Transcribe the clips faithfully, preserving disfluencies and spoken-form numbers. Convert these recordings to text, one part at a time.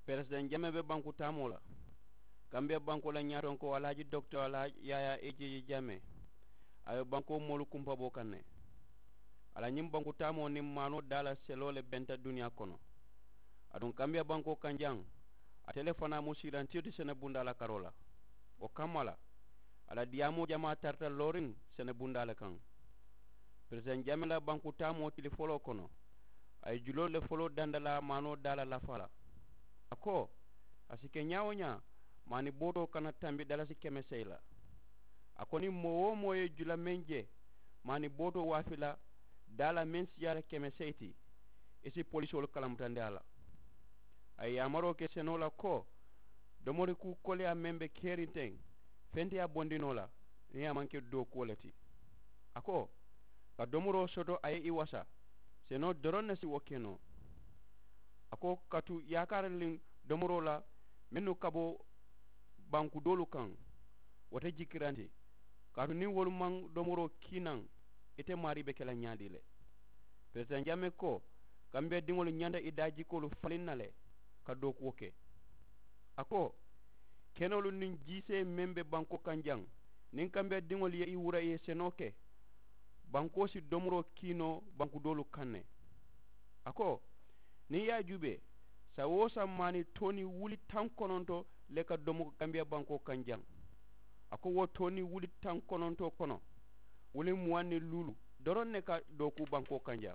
president jame be banku tamola kambe banko la nyaton ko alaji docteur ala yaya eji jame ay banko molu kumpa bo kanne ala nyim banku tamo ni mano dala selole benta dunia kono adun kambe banko kanjang a telefona mo silantirti sene bundala karola o kamala ala diamo jama tarta lorin sene bundala kan president jame la banku tamo tili folo kono ay julo le folo dandala mano dala la fala ako asike nyawonya mani boto kana tambi dala si keme seyla akoni mowo moye jula menje mani boto wafila dala men siyara keme seyti isi polisol kalamtande ala ay amaro ke senola ko domori ku kole a membe kerinteng fenti a bondinola ni amanke do koleti ako ka domoro soto ay iwasa seno doron si wokeno ako katu yakaralin domoro la menu kabo banku dolu kan wata jikirante katu ni wolu man domoro kinan ite mari be kala nyaadile president jame ko kambe dingol nyanda idaji ko lu falinale ka do ko ke ako kenolu nin jise membe banko kanjang nin kambe dingol ye iwura ye senoke banko si domoro kino banku dolu kanne ako ni ya jube sa wosa mani toni wuli tan kononto le ka domo gambia banko kanjang ako wo toni wuli tan kononto kono wuli muwanni lulu doron ne ka doku banko kanjang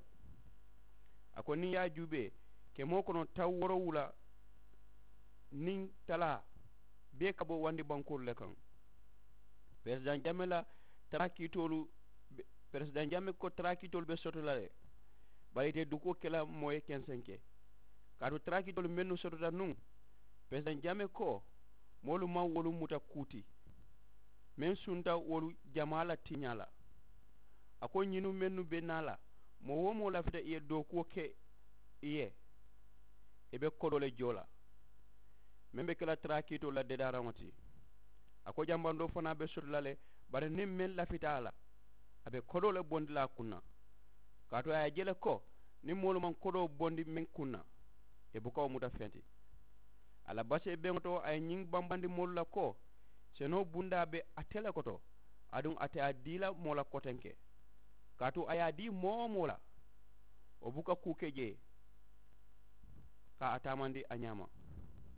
ako ni ya jube ke mo kono taw woro wula nin tala be ka bo wandi banko le kan president jamela trakitolu president jamme ko trakitol be sotolale bayite duko kala moye kensenke kadu trakitol mennu sotota nun president jamme ko molu ma wolu muta kuti men sunta wolu jamala tinyala ako nyinu mennu be nala mo wo mo lafita e do ko ke iye ebe kodole jola membe kala trakito la de daramati ako jambando fana be sotolale bare nim men lafita ala abe kodole bondi la kunna kato ay jele ko ni molu man kodo bondi men kunna e bukaw muta fenti ala base be ngoto ay nying bambandi molu la ko seno bunda be atele koto adun ate adila mola kotenke kato aya di mo mola o buka kukeje ka atamandi anyama